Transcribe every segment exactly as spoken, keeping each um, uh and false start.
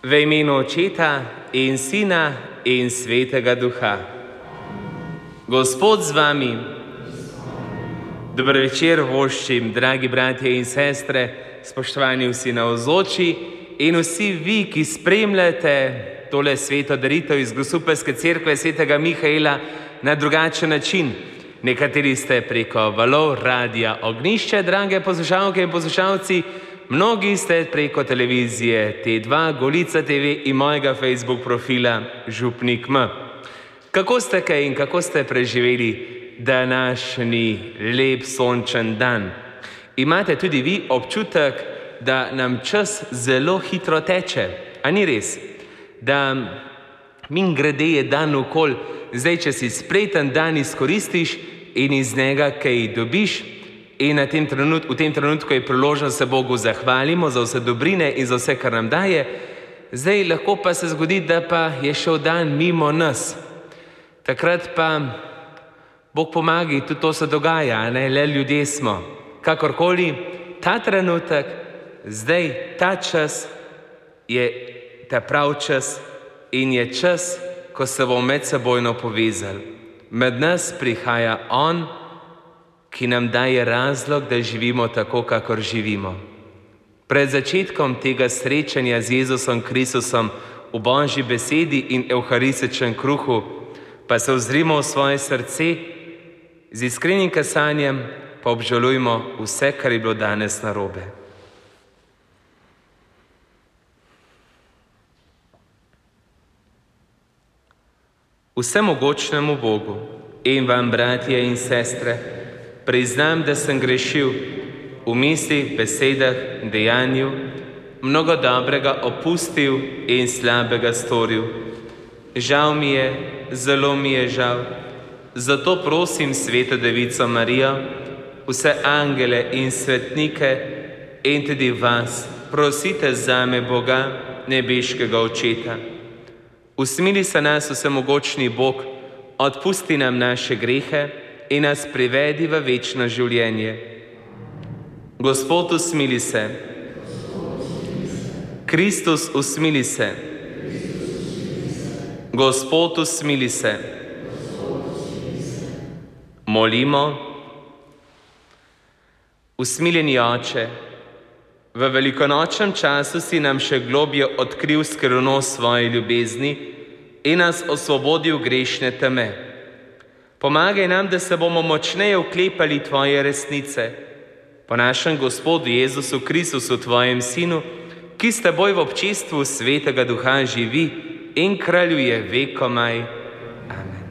V imenu Očeta in Sina in Svetega Duha. Gospod z vami. Dober večer voščim, dragi bratje in sestre, spoštovani vsi navzoči in vsi vi, ki spremljate tole sveto daritev iz Grosupeljske cerkve svetega Mihaela na drugačen način. Nekateri ste preko valov Radia Ognjišče, drage poslušalke in poslušalci, mnogi ste preko televizije T dva, Golica T V in mojega Facebook profila Župnik M. Kako ste kaj in kako ste preživeli današnji lep sončen dan? Imate tudi vi občutek, da nam čas zelo hitro teče? A ni res? Da mimogrede je dan okoli, zdaj, če si spreten dan izkoristiš in iz njega kaj dobiš, in na tem trenutku, v tem trenutku je priložnost, da se Bogu zahvalimo za vse dobrine in za vse, kar nam daje. Zdaj lahko pa se zgodi, da pa je šel dan mimo nas. Takrat pa Bog pomagi, tudi to se dogaja, ne? Le ljudje smo. Kakorkoli, ta trenutek, zdaj, ta čas je ta prav čas in je čas, ko se bomo medsebojno povezali. Med nas prihaja On, ki nam daje razlog, da živimo tako, kakor živimo. Pred začetkom tega srečanja z Jezusom Kristusom v Božji besedi in evharističnem kruhu pa se ozrimo v svoje srce, z iskrenim kasanjem pa obžalujmo vse, kar je bilo danes narobe. Vsemogočnemu Bogu in vam, bratje in sestre, priznam, da sem grešil v mislih, besedah, dejanju, mnogo dobrega opustil in slabega storil. Žal mi je, zelo mi je žal. Zato prosim Sveto Devico Marijo, vse angele in svetnike in tudi vas, prosite zame Boga, nebeškega Očeta. Usmili se nas vsemogočni Bog, odpusti nam naše grehe in nas privedi v večno življenje. Gospod, usmili se. Kristus, usmili se. Gospod, usmili se. Molimo. Usmiljeni Oče, v velikonočnem času si nam še globlje odkril skrivnost svoje ljubezni in nas osvobodil grešne teme. Pomagaj nam, da se bomo močneje vklepali tvoje resnice. Po našem Gospodu Jezusu Kristusu, tvojem Sinu, ki s teboj v občestvu Svetega Duha živi in kraljuje vekomaj. Amen.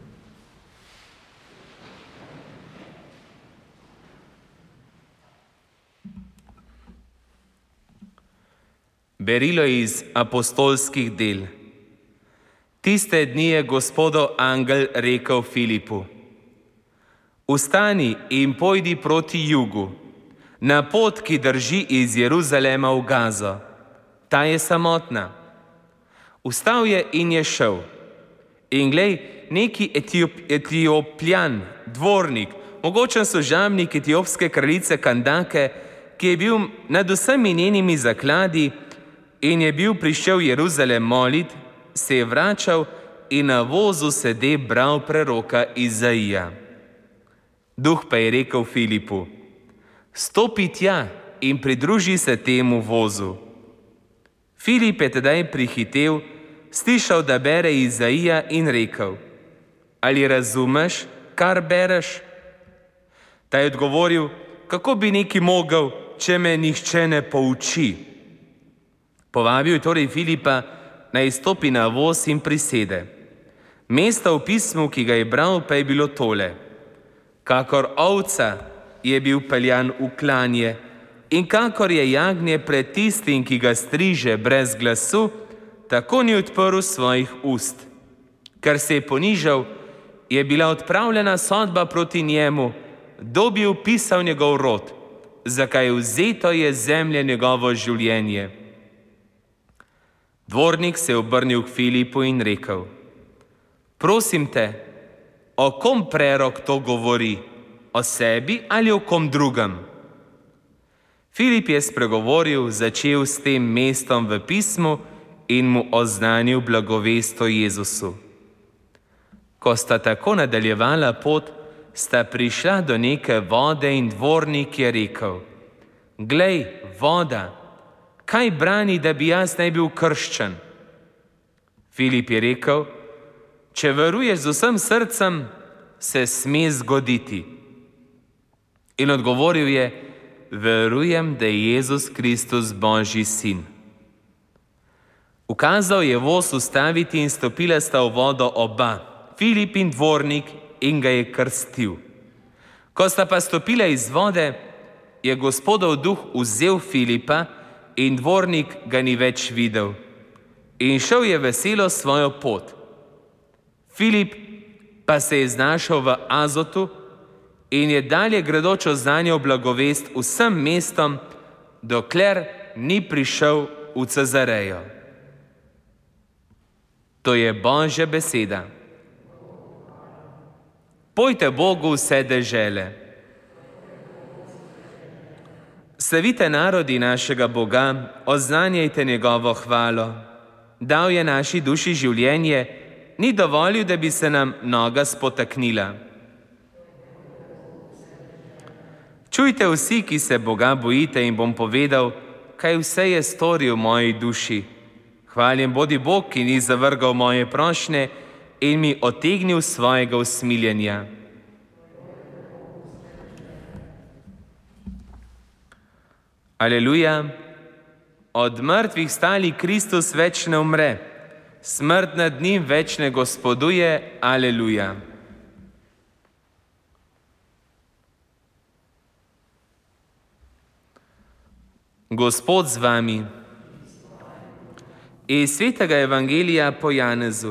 Berilo iz apostolskih del. Tiste dni je Gospodov angel rekel Filipu: Vstani in pojdi proti jugu, na pot, ki drži iz Jeruzalema v Gazo. Ta je samotna. Vstal je in je šel. In glej, neki Etiop, Etiopljan, dvornik, mogočen služabnik etiopske kraljice Kandake, ki je bil nad vsemi njenimi zakladi in je bil prišel v Jeruzalem molit, se je vračal in na vozu sede bral preroka Izaija. Duh pa je rekel Filipu: Stopi tja in pridruži se temu vozu. Filip je tedaj prihitev, slišal, da bere Izaija in rekel: Ali razumeš, kar bereš? Ta je odgovoril: Kako bi neki mogel, če me nihče ne pouči? Povabil je torej Filipa, naj stopi na voz in prisede. Mesto v pismu, ki ga je bral, pa je bilo tole: Kakor ovca je bil peljan v klanje in kakor je jagnje pred tistim, ki ga striže brez glasu, tako ni odprl svojih ust. Ker se je ponižal, je bila odpravljena sodba proti njemu, kdo bi vpisal njegov rod, zakaj vzeto je zemlje njegovo življenje. Dvornik se je obrnil k Filipu in rekel: Prosim te, o kom prerok to govori, o sebi ali o kom drugem? Filip je spregovoril, začel s tem mestom v pismu in mu oznanil blagovest o Jezusu. Ko sta tako nadaljevala pot, sta prišla do neke vode in dvornik je rekel: Glej, voda, kaj brani, da bi jaz ne bil krščen? Filip je rekel: Če veruješ z vsem srcem, se sme zgoditi. In odgovoril je: Verujem, da je Jezus Kristus Božji sin. Ukazal je voz ustaviti in stopila sta v vodo oba, Filip in dvornik, in ga je krstil. Ko sta pa stopila iz vode, je Gospodov duh vzel Filipa in dvornik ga ni več videl. In šel je veselo svojo pot. Filip pa se je znašel v Azotu in je dalje gredoč oznanjal blagovest vsem mestom, dokler ni prišel v Cezarejo. To je Božja beseda. Pojte Bogu vse dežele. Slavite narodi našega Boga, oznanjajte njegovo hvalo. Dal je naši duši življenje, ni dovolil, da bi se nam noga spotaknila. Čujte vsi, ki se Boga bojite, in bom povedal, kaj vse je storil v moji duši. Hvaljen bodi Bog, ki ni zavrgal moje prošnje in mi otegnil svojega usmiljenja. Aleluja! Od mrtvih stali Kristus več ne umre, smrt nad njim več ne gospoduje. Aleluja! Gospod z vami. Iz svetega evangelija po Janezu.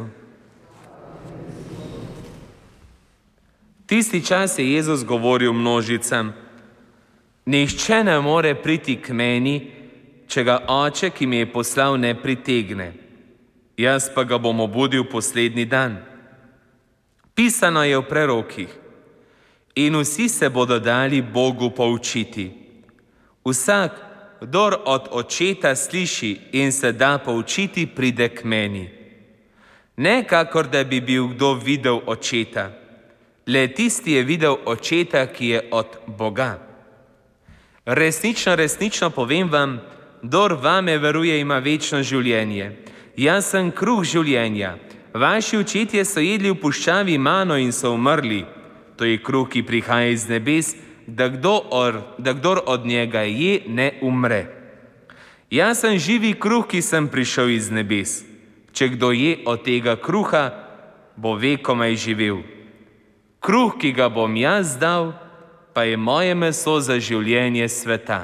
Tisti čas je Jezus govoril množicam: Nihče ne more priti k meni, če ga Oče, ki mi je poslal, ne pritegne. Jaz pa ga bom obudil poslednji dan. Pisano je v prerokih: In vsi se bodo dali Bogu poučiti. Vsak, kdor od Očeta sliši in se da poučiti, pride k meni. Ne kakor, da bi bil kdo videl Očeta. Le tisti je videl Očeta, ki je od Boga. Resnično, resnično povem vam, kdor vame veruje, ima večno življenje. Jaz sem kruh življenja. Vaši očetje so jedli v puščavi mano in so umrli. To je kruh, ki prihaja iz nebes, da, kdo or, da kdor od njega je, ne umre. Jaz sem živi kruh, ki sem prišel iz nebes. Če kdo je od tega kruha, bo vekomaj živel. Kruh, ki ga bom jaz dal, pa je moje meso za življenje sveta.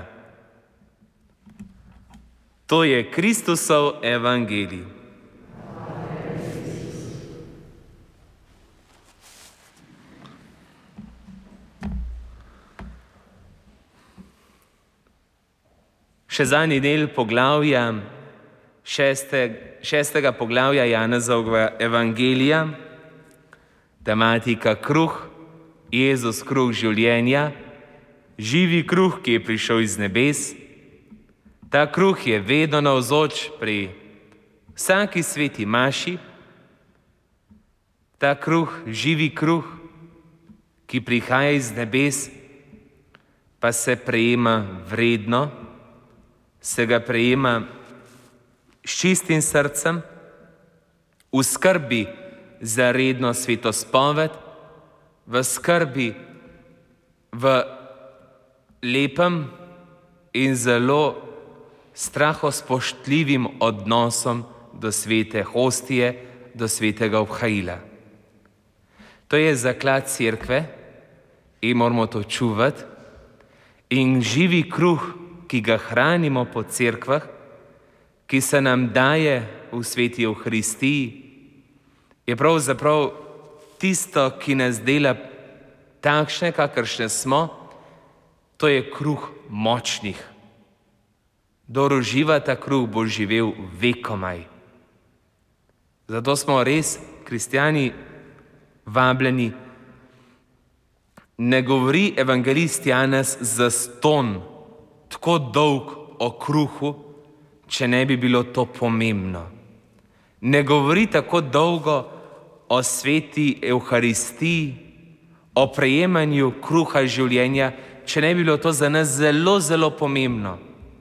To je Kristusov evangelij. Še zadnji del poglavja, šeste, šestega poglavja Janezovega evangelija, tematika kruh, Jezus kruh življenja, živi kruh, ki je prišel iz nebes. Ta kruh je vedno navzoč pri vsaki sveti maši. Ta kruh, živi kruh, ki prihaja iz nebes, pa se prejema vredno, se ga prejema s čistim srcem, v skrbi za redno svetospoved, v skrbi, v lepem in zelo strahospoštljivim odnosom do svete hostije, do svetega obhajila. To je zaklad cerkve in moramo to čuvati. In živi kruh, ki ga hranimo po cerkvah, ki se nam daje v sveti Evharistiji, je pravzaprav tisto, ki nas dela takšne, kakršne smo. To je kruh močnih. Kdor uživa ta kruh, bo živel vekomaj. Zato smo res, kristjani, vabljeni. Ne govori evangelist Janez zastonj tako dolg o kruhu, če ne bi bilo to pomembno. ne govori tako dolgo o sveti Evharistiji, o prejemanju kruha življenja, če ne bi bilo to za nas zelo, zelo pomembno,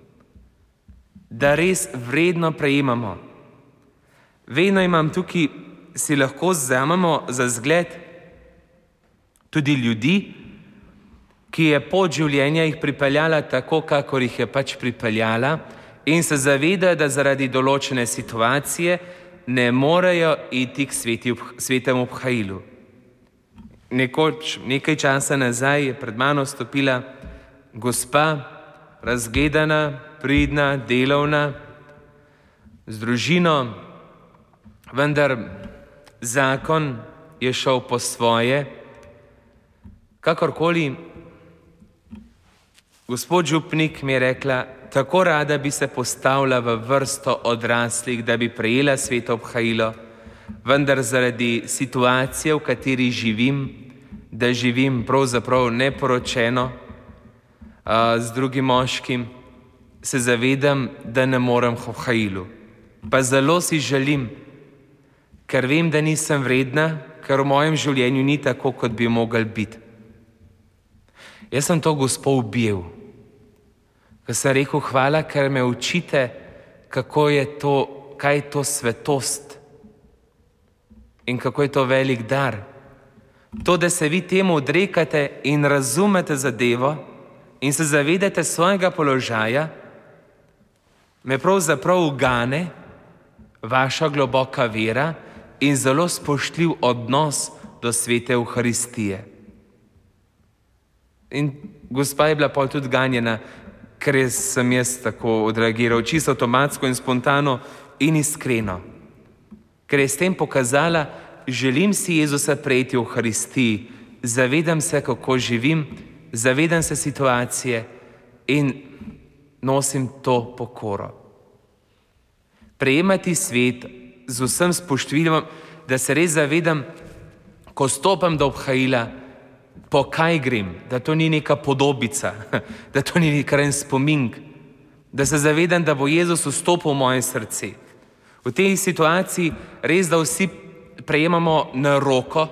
da res vredno prejemamo. Vedno imam tukaj, si lahko vzamemo za zgled tudi ljudi, ki je pot življenja jih pripeljala tako, kakor jih je pač pripeljala, in se zavedajo, da zaradi določene situacije ne morejo iti k sveti, svetemu obhajilu. Nekoč, nekaj časa nazaj je pred mano stopila gospa, razgledana, pridna, delovna, z družino, vendar zakon je šel po svoje. Kakorkoli, gospod župnik mi je rekla, tako rada bi se postavila v vrsto odraslih, da bi prejela sveto obhajilo, vendar zaradi situacije, v kateri živim, da živim pravzaprav neporočeno a, z drugim moškim, se zavedam, da ne morem v obhajilu. Pa zelo si želim, ker vem, da nisem vredna, ker v mojem življenju ni tako, kot bi mogel biti. Jaz sem to gospo objel, ker sem rekel, hvala, ker me učite, kako je to, kaj je to svetost in kako je to velik dar. To, da se vi temu odrekate in razumete zadevo in se zavedate svojega položaja, me pravzaprav ugane vaša globoka vera in zelo spoštljiv odnos do svete Evharistije. In gospa je bila pol tudi ganjena, ker sem jaz tako odreagiral, čisto avtomatsko in spontano in iskreno. Ker je s tem pokazala, želim si Jezusa prejeti v Evharistiji, zavedam se, kako živim, zavedam se situacije in nosim to pokoro. Prejemati svet z vsem spoštvilom, da se res zavedam, ko stopam do obhajila, po kaj grem, da to ni neka podobica, da to ni nekaj spomink, da se zavedam, da bo Jezus vstopil v moje srce. V tej situaciji res, da vsi prejemamo na roko,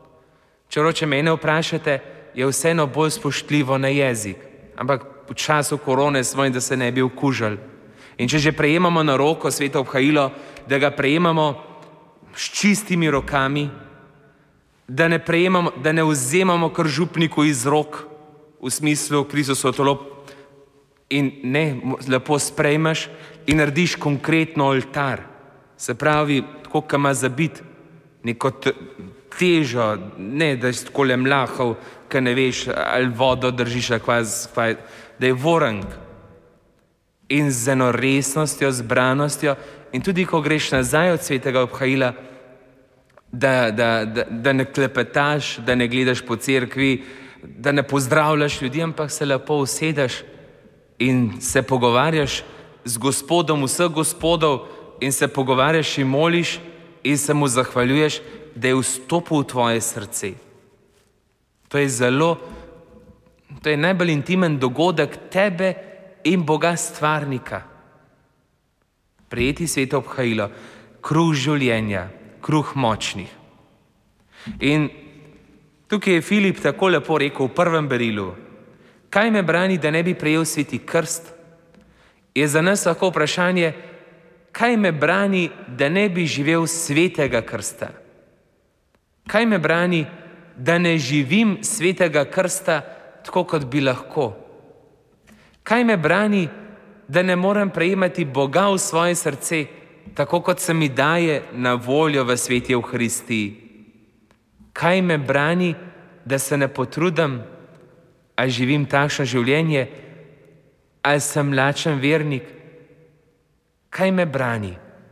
če mene vprašate, je vseeno bolj spoštljivo na jezik, ampak v času korone smo in da se ne bi okužili. In če že prejemamo na roko sveto obhajilo, da ga prejemamo s čistimi rokami, da ne, prejemamo, da ne vzemamo kar župniku iz rok, v smislu Kristusov telo, in ne, lepo sprejmeš in narediš konkretno oltar. Se pravi, tako, kot ima zabit, neko težo, ne, da je tako le mlahov, ki ne veš, ali vodo držiš, ali da je vorank. In z eno resnostjo, zbranostjo, in tudi, ko greš nazaj od svetega obhajila, da, da, da, da ne klepetaš, da ne gledaš po cerkvi, da ne pozdravljaš ljudi, ampak se lepo usedeš in se pogovarjaš z Gospodom vseh gospodov in se pogovarjaš in moliš in se mu zahvaljuješ, da je vstopil v tvoje srce. To je zelo, to je najbolj intimen dogodek tebe in Boga stvarnika. Prejeti sveto obhajilo, kruh življenja, kruh močnih. In tukaj je Filip tako lepo rekel v prvem berilu, kaj me brani, da ne bi prejel sveti krst? Je za nas lahko vprašanje, kaj me brani, da ne bi živel svetega krsta? Kaj me brani, da ne živim svetega krsta tako, kot bi lahko? Kaj me brani, da ne morem prejemati Boga v svoje srce, tako kot se mi daje na voljo v sveti Evharistiji? Kaj me brani, da se ne potrudim, ali živim takšno življenje, ali sem lačen vernik? Kaj me brani?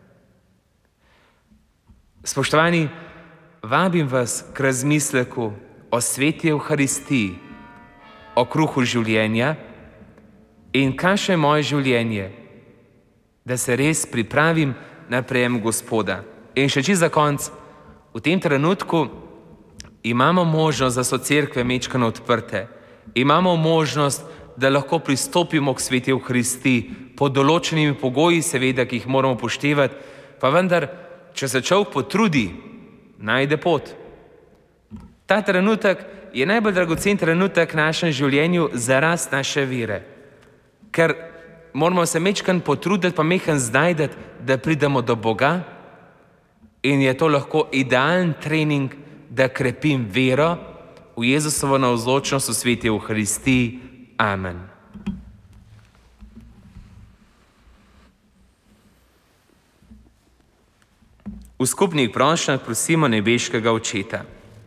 Spoštovani, vabim vas k razmisleku o sveti Evharistiji, o kruhu življenja in kakšno je moje življenje, da se res pripravim na prejem Gospoda. In še čisto za konec, v tem trenutku imamo možnost, da so cerkve mečkano odprte. Imamo možnost, da lahko pristopimo k sveti Evharistiji pod določenimi pogoji, seveda, ki jih moramo upoštevati, pa vendar če se človek potrudi, najde pot. Ta trenutek je najbolj dragocen trenutek v našem življenju za rast naše vere. Ker moramo se mečkan potruditi, pa mehen znajdeti, da pridemo do Boga in je to lahko idealen trening, da krepim vero v Jezusovo navzočnost v sveti Evharistiji. Amen. V skupnih prošnjah prosimo nebeškega Očeta.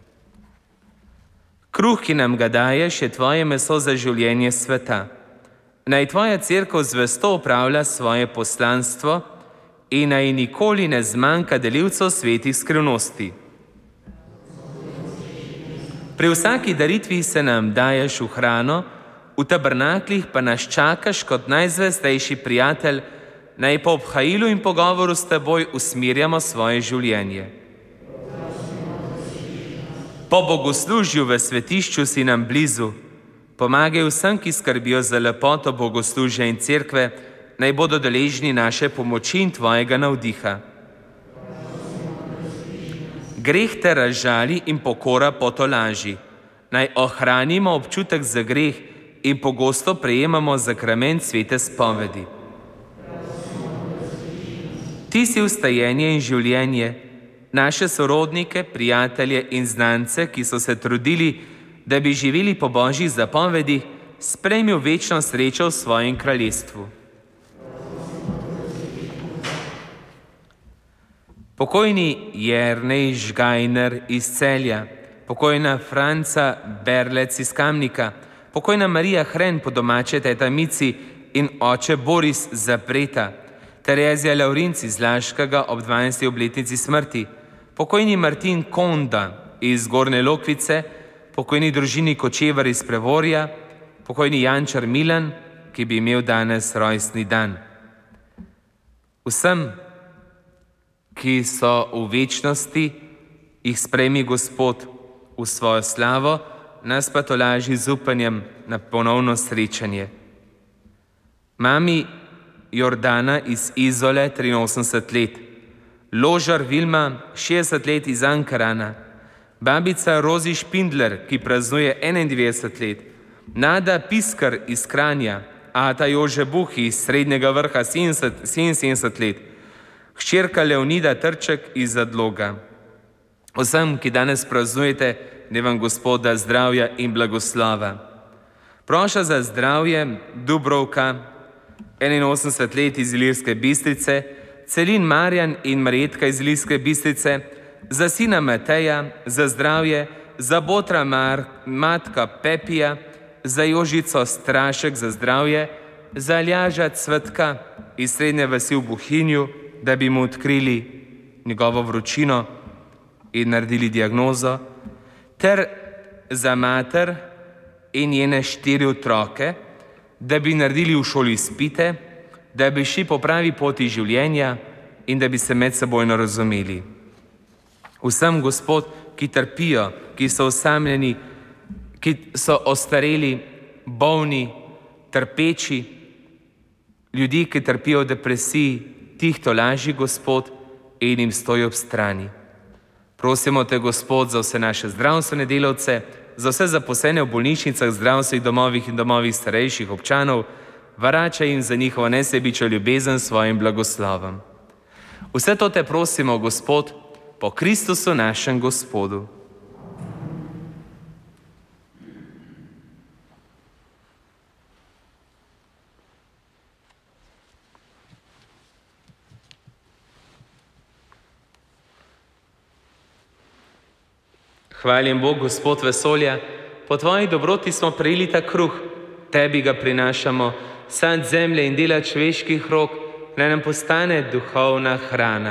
Kruh, ki nam ga daješ, je tvoje meso za življenje sveta. Naj tvoja cerkev zvesto opravlja svoje poslanstvo in naj nikoli ne zmanjka delivcev svetih skrivnosti. Pri vsaki daritvi se nam daješ v hrano, v tabernaklih pa nas čakaš kot najzvestejši prijatelj, naj po obhajilu in pogovoru s teboj usmerjamo svoje življenje. Po bogoslužju v svetišču si nam blizu, pomagaj vsem, ki skrbijo za lepoto bogoslužja in cerkve, naj bodo deležni naše pomoči in tvojega navdiha. Greh te razžali in pokora potolaži. Naj ohranimo občutek za greh in pogosto prejemamo zakrament svete spovedi. Ti si vstajenje in življenje, naše sorodnike, prijatelje in znance, ki so se trudili, da bi živeli po Božjih zapovedih, sprejmi v večno srečo v svojem kraljestvu. Pokojni Jernej Žgajner iz Celja, pokojna Franca Berlec iz Kamnika, pokojna Marija Hren po domače teta Mici in oče Boris Zapreta, Terezija Laurinc iz Laškega ob dvanajsti obletnici smrti, pokojni Martin Konda iz Gornje Lokvice, pokojni družini Kočevar iz Prevorja, pokojni Jančar Milan, ki bi imel danes rojstni dan. Vsem, ki so v večnosti, jih sprejmi Gospod v svojo slavo, nas pa tolaži z upanjem na ponovno srečanje. Mami Jordana iz Izole, triinosemdeset let, Ložar Vilma, šestdeset let iz Ankarana, babica Rozi Špindler, ki praznuje enaindevetdeset let, Nada Piskar iz Kranja, ata Jože Buh iz Srednjega Vrha, sedeminsedemdeset let, hčerka Leonida Trček iz Zadloga. Vsem, ki danes praznujete, naj vam Gospoda zdravja in blagoslova. Proša za zdravje Dubrovka, enainosemdeset let iz Ilirske Bistrice, Celin Marjan in Marjetka iz Ilirske Bistrice, za sina Mateja, za zdravje, za botra Mar, matka Pepija, za Jožico Strašek za zdravje, za Aljaža Cvetka iz Srednje vasi v Bohinju, da bi mu odkrili njegovo vročino in naredili diagnozo, ter za mater in njene štiri otroke, da bi naredili v šoli izpite, da bi šli po pravi poti življenja in da bi se medsebojno razumeli. Vsem, Gospod, ki trpijo, ki so osamljeni, ki so ostareli, bolni, trpeči, ljudi, ki trpijo v depresiji, tih tolaži, Gospod, in jim stoji ob strani. Prosimo te, Gospod, za vse naše zdravstvene delavce, za vse zaposlene v bolnišnicah, zdravstvenih domovih in domovih starejših občanov, varačaj jim za njihovo nesebično ljubezen s svojim blagoslovom. Vse to te prosimo, Gospod, po Kristusu našem Gospodu. Hvaljen Bog, Gospod vesolja, po tvoji dobroti smo prejeli ta kruh, tebi ga prinašamo, sad zemlje in dela človeških rok, naj nam postane duhovna hrana.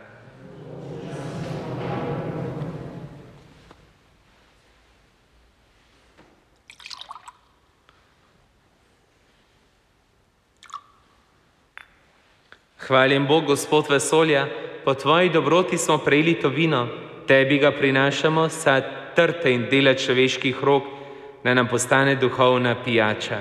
Hvaljen Bog, Gospod vesolja, po tvoji dobroti smo prejeli to vino, tebi ga prinašamo, sad trte in dela človeških rok, naj nam postane duhovna pijača.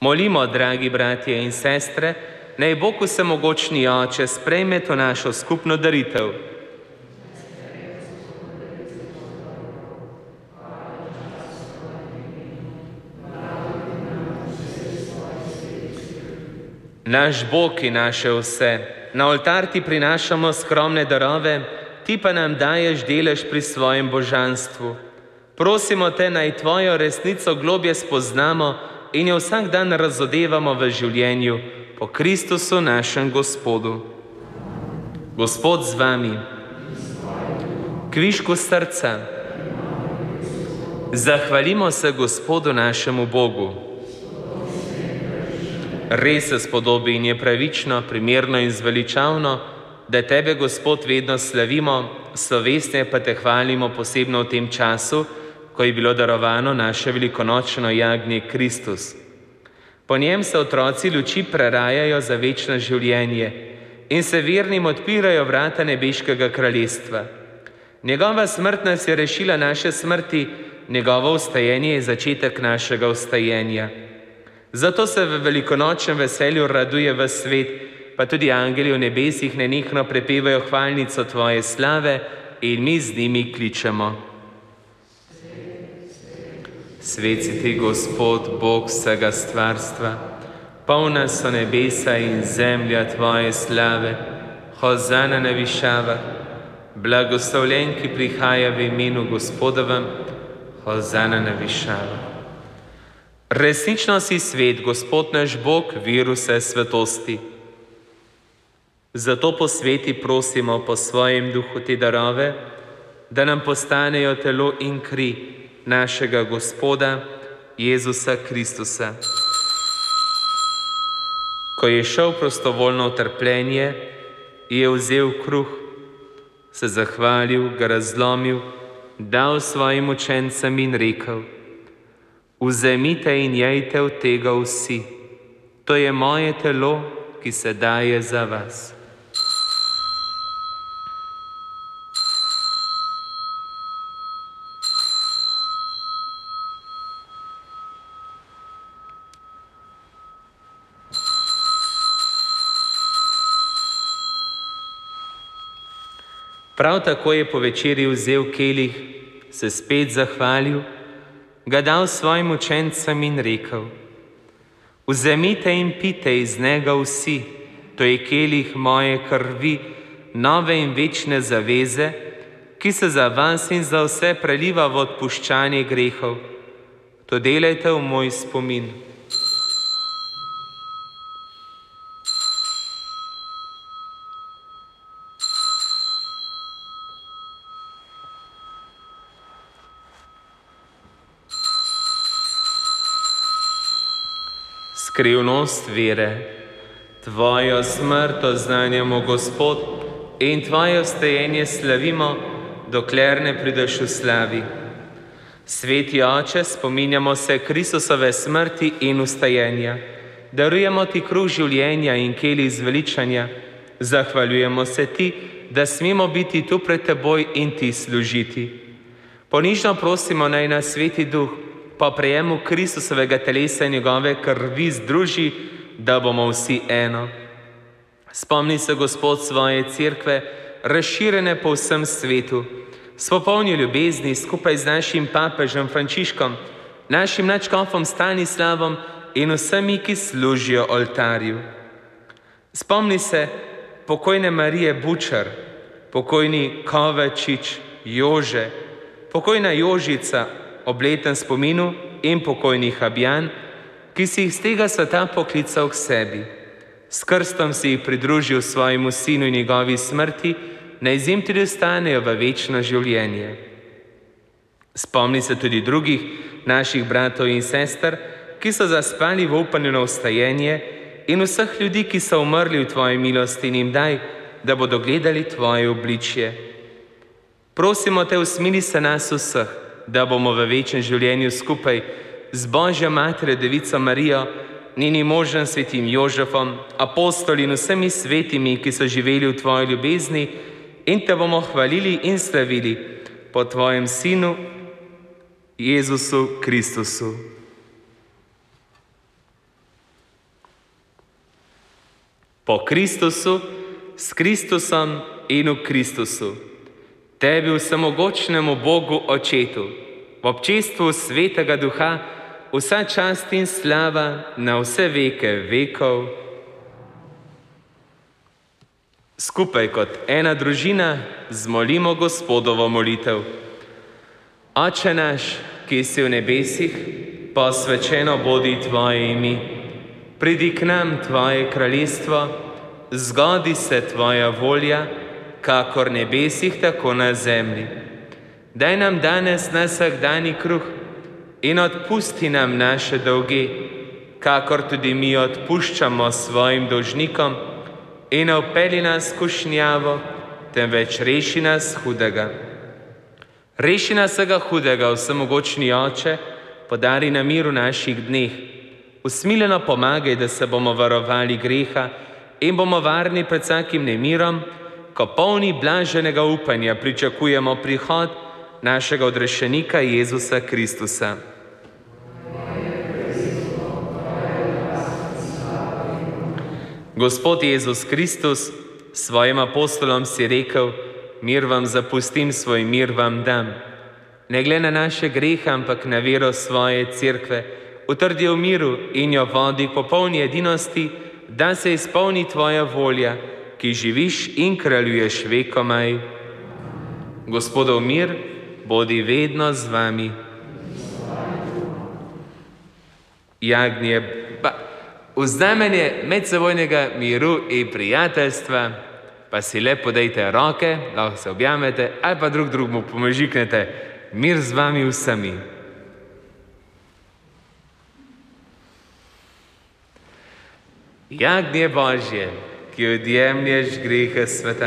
Molimo, dragi bratje in sestre, naj Bog vsemogočni Oče sprejme to našo skupno daritev. Naš Bog in naše vse, na oltar ti prinašamo skromne darove, ti pa nam daješ delež pri svojem božanstvu. Prosimo te, naj tvojo resnico globje spoznamo in jo vsak dan razodevamo v življenju po Kristusu našem Gospodu. Gospod z vami, kvišku srca, zahvalimo se Gospodu našemu Bogu. Res se spodobi in je pravično, primerno in zveličavno, da tebe, Gospod, vedno slavimo, slovesne pa te hvalimo posebno v tem času, ko je bilo darovano naše velikonočno jagnje Kristus. Po njem se otroci luči prerajajo za večno življenje in se vernim odpirajo vrata nebeškega kraljestva. Njegova smrt nas je rešila naše smrti, njegovo vstajenje je začetek našega vstajenja. Zato se v velikonočnem veselju raduje v svet, pa tudi angeli v nebesih nenehno prepevajo hvalnico tvoje slave in mi z njimi kličemo. Svet si ti, Gospod, Bog vsega stvarstva, polna so nebesa in zemlja tvoje slave, hozana na višavah, blagoslovljen, ki prihaja v imenu Gospodovem, hozana na višavah. Resnično si svet, Gospod naš Bog, vir vse svetosti. Zato po sveti prosimo po svojem duhu te darove, da nam postanejo telo in kri našega Gospoda Jezusa Kristusa. Ko je šel prostovoljno v trpljenje, je vzel kruh, se zahvalil, ga razlomil, dal svojim učencem in rekel: Vzemite in jejte od tega vsi, to je moje telo, ki se daje za vas. Prav tako je po večerji vzel kelih, se spet zahvalil, ga dal svojim učencem in rekel: Vzemite in pite iz njega vsi, to je kelih moje krvi, nove in večne zaveze, ki se za vas in za vse preliva v odpuščanje grehov. To delajte v moj spomin. Skrivnost vere. Tvojo smrt oznanjamo, Gospod, in tvoje vstajenje slavimo, dokler ne prideš v slavi. Sveti Oče, spominjamo se Kristusove smrti in vstajenja. Darujemo ti kruh življenja in kelih zveličanja. Zahvaljujemo se ti, da smemo biti tu pred teboj in ti služiti. Ponižno prosimo, naj nas Sveti Duh po prejemu Kristusovega telesa in njegove krvi združi, da bomo vsi eno. Spomni se, Gospod, svoje cerkve, razširjene po vsem svetu, s popolnjo ljubezni skupaj z našim papežem Frančiškom, našim nadškofom Stanislavom in vsemi, ki služijo oltarju. Spomni se pokojne Marije Bučar, pokojni Kovačič, Jože, pokojna Jožica, obleten spominu, in pokojni Habjan, ki si jih z tega sveta poklical k sebi. S krstom si jih pridružil svojemu sinu in njegovi smrti, naj z njim tudi ostanejo v večno življenje. Spomni se tudi drugih naših bratov in sester, ki so zaspali v upanju na vstajenje, in vseh ljudi, ki so umrli v tvoji milosti, in jim daj, da bodo gledali tvoje obličje. Prosimo te, usmili se nas vseh, da bomo v večnem življenju skupaj z Božjo Materjo Devico Marijo, njenim možem svetim Jožefom, apostoli in vsemi svetimi, ki so živeli v tvoji ljubezni, in te bomo hvalili in slavili po tvojem Sinu, Jezusu Kristusu. Po Kristusu, s Kristusom in v Kristusu. Tebi, vsemogočnemu Bogu Očetu, v občestvu Svetega Duha, vsa čast in slava na vse veke vekov. Skupaj kot ena družina zmolimo Gospodovo molitev. Oče naš, ki si v nebesih, posvečeno bodi Tvoje ime. Pridi k nam Tvoje kraljestvo, zgodi se Tvoja volja, kakor v nebesih, tako na zemlji. Daj nam danes naš vsakdanji kruh in odpusti nam naše dolge, kakor tudi mi odpuščamo svojim dolžnikom, in ne vpelji nas v skušnjavo, temveč reši nas hudega. Reši nas vsega hudega, vsemogočni Oče, podari nam mir v naših dneh. Usmiljeno pomagaj, da se bomo varovali greha in bomo varni pred vsakim nemirom, ko polni blaženega upanja pričakujemo prihod našega odrešenika Jezusa Kristusa. Gospod Jezus Kristus, svojim apostolom si rekel: mir vam zapustim, svoj mir vam dam. Ne glede na naše grehe, ampak na vero svoje cerkve, utrdi v miru in jo vodi k popolni edinosti, da se izpolni Tvoja volja, ki živiš in kraljuješ vekomaj. Gospodov mir bodi vedno z vami. Jagnje, pa v znamenje medsebojnega miru in prijateljstva pa si lepo dejte roke, lahko se objamete ali pa drug drugmu pomežiknete. Mir z vami vsemi. Jagnje Božje, ki odjemlješ grehe sveta.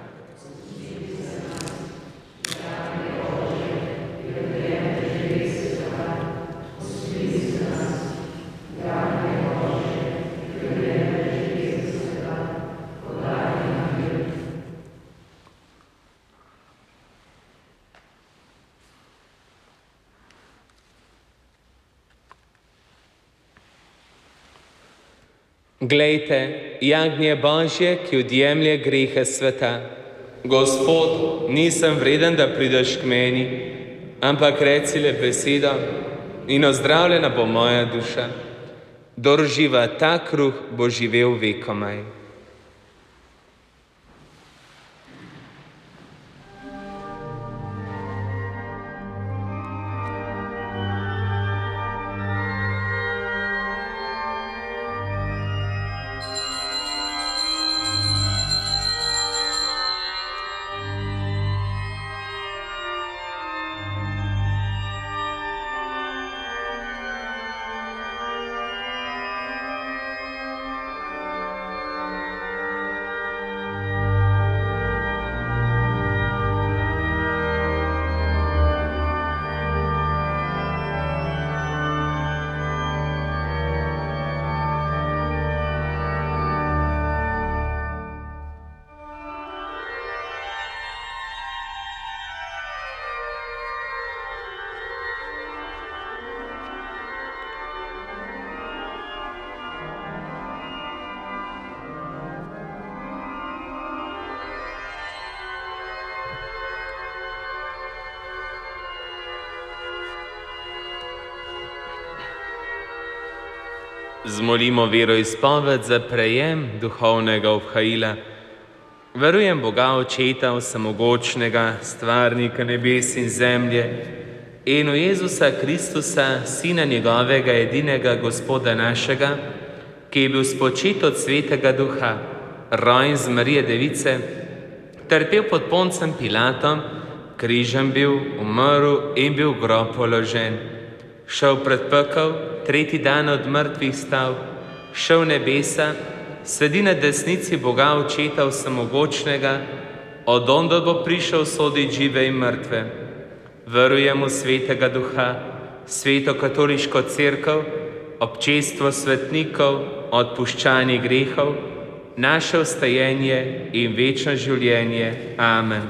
Glejte, jagnje Božje, ki odjemlje grehe sveta. Gospod, nisem vreden, da prideš k meni, ampak reci le besedo in ozdravljena bo moja duša. Kdor uživa ta kruh, bo živel vekomaj. Zmolimo veroizpoved za prejem duhovnega obhajila. Verujem Boga Očeta vsemogočnega, stvarnika nebes in zemlje, in v Jezusa Kristusa, Sina njegovega, edinega Gospoda našega, ki je bil spočit od Svetega Duha, rojen z Marije Device, trpel pod Poncem Pilatom, križem bil, umrl in bil v grob položen. Šel pred pekel, tretji dan od mrtvih stal, šel v nebesa, sedi na desnici Boga Očeta vsemogočnega, od onde bo prišel sodit žive in mrtve. Verujem v Svetega Duha, Sveto katoliško cerkev, občestvo svetnikov, odpuščanje grehov, naše vstajenje in večno življenje. Amen.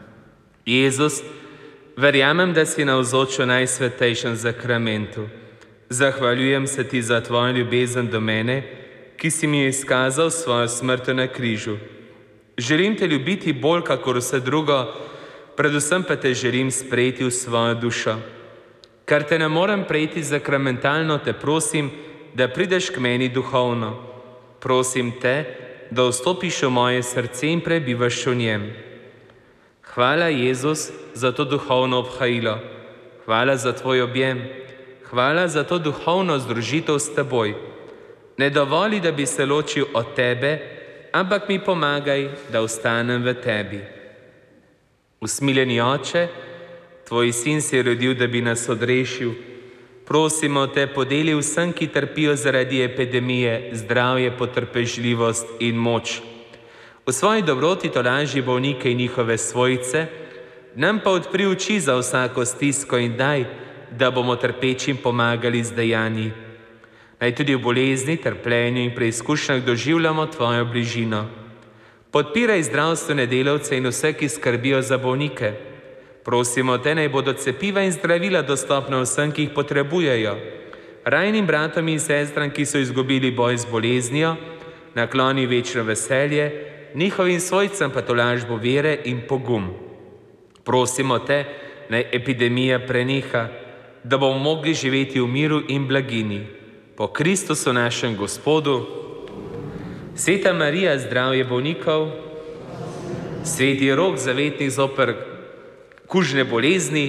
Jezus, verjamem, da si navzoč v najsvetejšem zakramentu. Zahvaljujem se ti za tvojo ljubezen do mene, ki si mi izkazal svojo smrt na križu. Želim te ljubiti bolj kakor vse drugo, predvsem pa te želim sprejeti v svojo dušo. Ker te ne morem prejeti zakramentalno, te prosim, da prideš k meni duhovno. Prosim te, da vstopiš v moje srce in prebivaš v njem. Hvala, Jezus, za to duhovno obhajilo. Hvala za tvoj objem. Hvala za to duhovno združitev s teboj. Ne dovoli, da bi se ločil od tebe, ampak mi pomagaj, da ostanem v tebi. Usmiljeni Oče, tvoj sin se je rodil, da bi nas odrešil. Prosimo te, podeli vsem, ki trpijo zaradi epidemije, zdravje, potrpežljivost in moč. V svoji dobroti tolaži bolnike in njihove svojce, nam pa odpri oči za vsako stisko in daj, da bomo trpečim pomagali z dejanji. Naj tudi v bolezni, trpljenju in preizkušnjah doživljamo tvojo bližino. Podpiraj zdravstvene delavce in vse, ki skrbijo za bolnike. Prosimo te, naj bodo cepiva in zdravila dostopna vsem, ki jih potrebujejo. Rajnim bratom in sestram, ki so izgubili boj z boleznijo, nakloni večno veselje, njihovim svojcem pa tolažbo vere in pogum. Prosimo te, naj epidemija preneha, da bomo mogli živeti v miru in blaginji. Po Kristusu našem Gospodu. Sveta Marija, zdravje bolnikov, sveti rok zavetnih zoper kužne bolezni,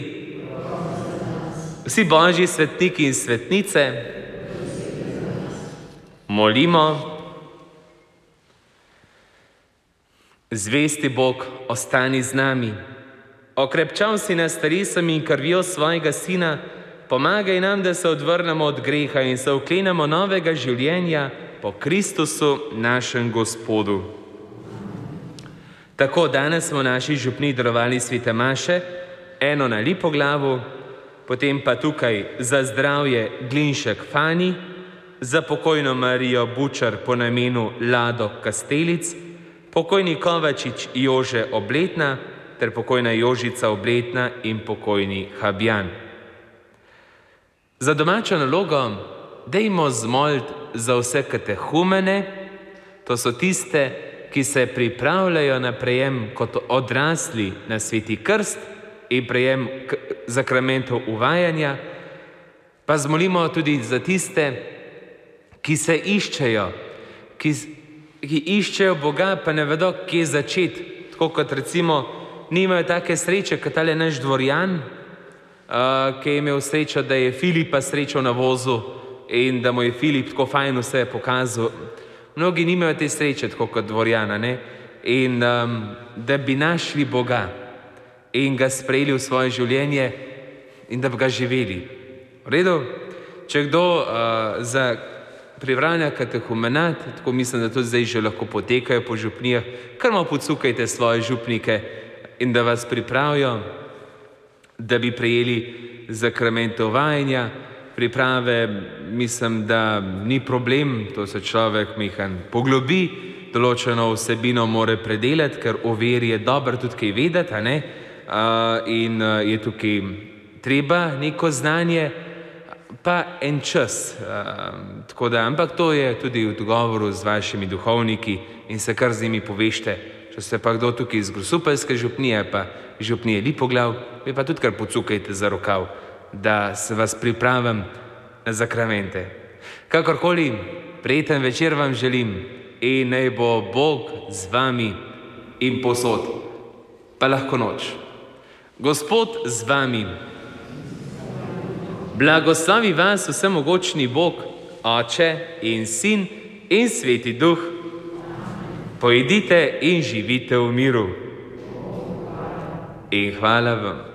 vsi božji svetniki in svetnice, molimo. Zvesti Bog, ostani z nami. Okrepčal si nas telesom in krvjo svojega Sina, pomagaj nam, da se odvrnemo od greha in se oklenemo novega življenja po Kristusu, našem Gospodu. Tako danes smo naši župni darovali svete maše, eno na Lipoglavu, potem pa tukaj za zdravje Glinšek Fani, za pokojno Marijo Bučar po namenu Lado Kastelic, pokojni Kovačič Jože Obletna ter pokojna Jožica Obletna in pokojni Habjan. Za domačo nalogo dejmo zmoliti za vse katehumene, to so tiste, ki se pripravljajo na prejem kot odrasli na sveti krst in prejem zakramentov uvajanja, pa zmolimo tudi za tiste, ki se iščejo, ki, ki iščejo Boga, pa ne vedo, kje začeti. Tako kot recimo nimajo take sreče, kot tale naš dvorjan, uh, ki je imel srečo, da je Filipa srečal na vozu in da mu je Filip tako fajn vse pokazal. Mnogi nimajo te sreče, tako kot dvorjana, ne? In um, da bi našli Boga in ga sprejeli v svoje življenje in da bi ga živeli. V redu? Če kdo uh, za pripravljanja katehumenat, tako mislim, da tudi zdaj že lahko potekajo po župnijah, kar malo pocukajte svoje župnike in da vas pripravijo, da bi prejeli zakramente uvajanja. Priprave, mislim, da ni problem, to se človek mehan poglobi, določeno vsebino more predelati, ker o veri je dobro tudi kaj vedeti, a ne? Uh, in uh, je tukaj treba neko znanje, pa en čas. Uh, tako da, ampak to je tudi v dogovoru z vašimi duhovniki in se kar z njimi povešte. Če se pa kdo tukaj iz Grosupeljske župnije, pa župnije Lipoglav, vi pa tudi kar pocukajte za rokav, da se vas pripravim na zakramente. Kakorkoli, prijeten večer vam želim in naj bo Bog z vami in posod, pa lahko noč. Gospod z vami, blagoslovi vas vsemogočni Bog, Oče in Sin in Sveti Duh. Pojdite in živite v miru. In hvala vam.